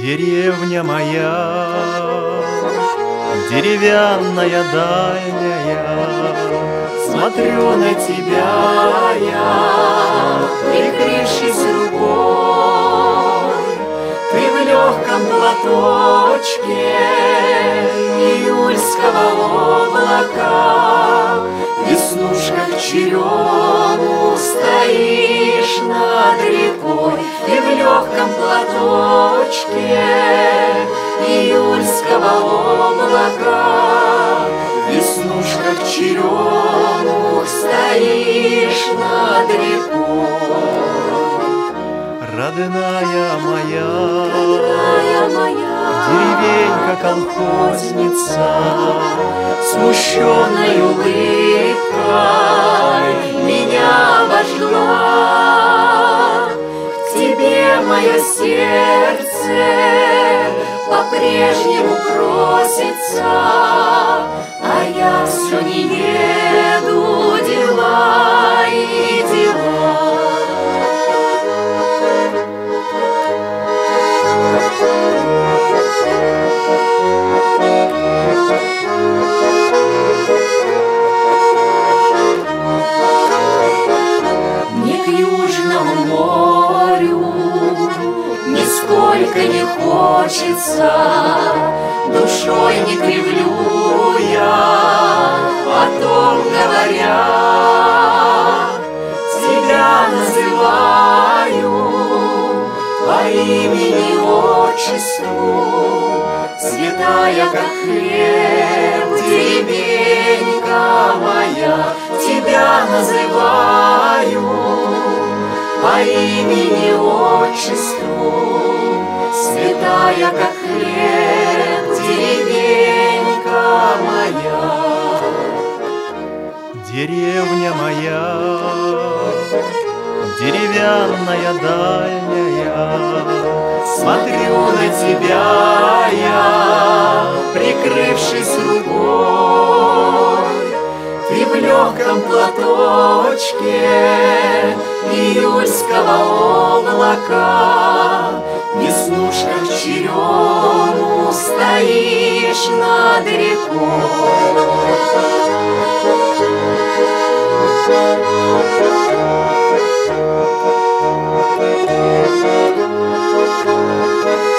Деревня моя, деревянная дальняя, смотрю на тебя я, прикрывшись рукой. Ты в легком платочке июльского облака, веснушка к черему стоишь над рекой. Ты в легком платочке июльского облака, веснушка к черему стоишь над рекой. родная моя, деревенька колхозница, смущенной улыбкой меня вожгла. К тебе мое сердце по-прежнему просится, а я все не еду, дела и дела. Мне к Южному морю нисколько не хочется, душой не кривлю я, о том говоря. Тебя называю по имени отчеству, святая как хлеб, деревенька моя. Тебя называю по имени отчеству, святая как хлеб, деревенька моя. деревня моя, деревянная дальняя, Смотрю на тебя я, прикрывшись рукой. Ты в легком платочке июльского облака, веснушка к черему стоишь над рекой.